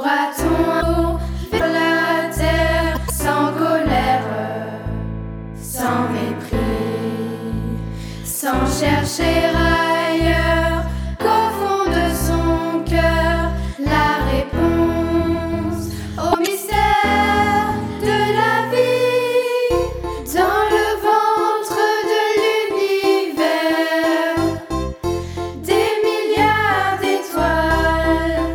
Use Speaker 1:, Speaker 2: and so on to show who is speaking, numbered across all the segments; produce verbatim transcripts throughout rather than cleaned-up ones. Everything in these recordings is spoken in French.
Speaker 1: Pourra-t-on un jour vers la terre sans colère, sans mépris, sans chercher ailleurs qu'au fond de son cœur la réponse au mystère de la vie dans le ventre de l'univers, des milliards d'étoiles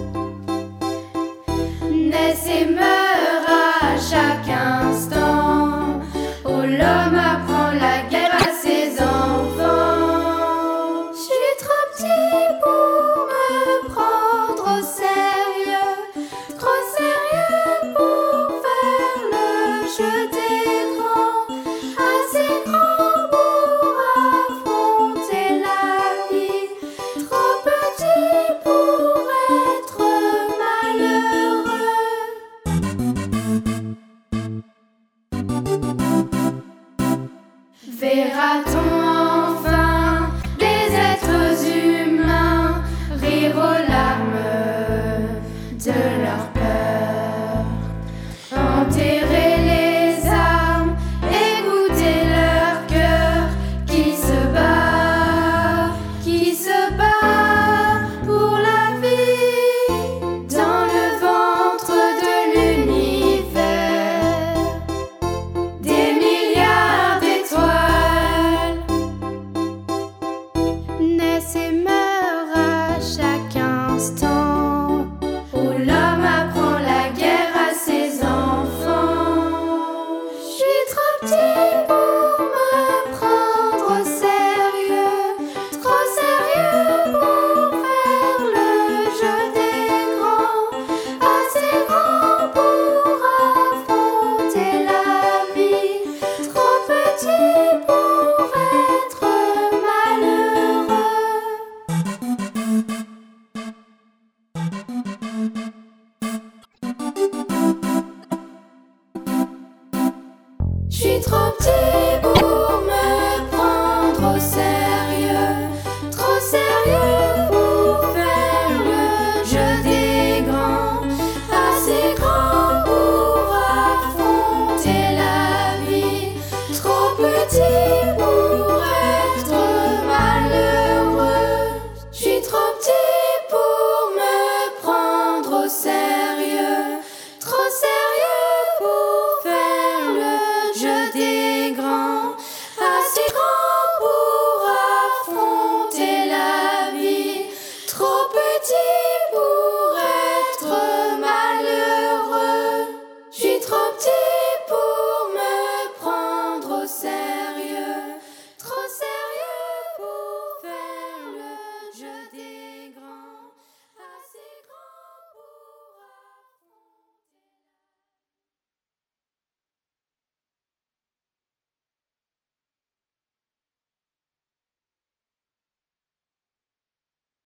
Speaker 1: naissent et meurent à chaque instant, où l'homme apprend la guerre à ses enfants. Je suis trop petit pour me prendre au sérieux, trop sérieux pour faire le jeu des grands, assez grand pour affronter la vie, trop petit pour être malheureux. Verra-t-on enfin des êtres humains rire aux larmes de leur peur, enterrer les armes, écouter leur cœur qui se bat, qui se bat pour la vie dans le ventre de l'univers, des milliards d'étoiles naissent et meurent à chaque instant, où l'homme apprend la guerre à ses enfants. Je suis trop petit pour me prendre au sérieux, trop sérieux pour faire le jeu des grands, assez grand pour affronter la vie, trop petit pour être malheureux. Je suis trop petit pour me prendre au sérieux, trop sérieux pour faire le jeu des grands, assez grand pour affronter la vie, trop petit pour être malheureux. Je suis trop petit pour me prendre au sérieux, trop sérieux pour faire le jeu des grands, assez grand pour affronter la vie, trop petit pour être malheureux. Je suis trop petit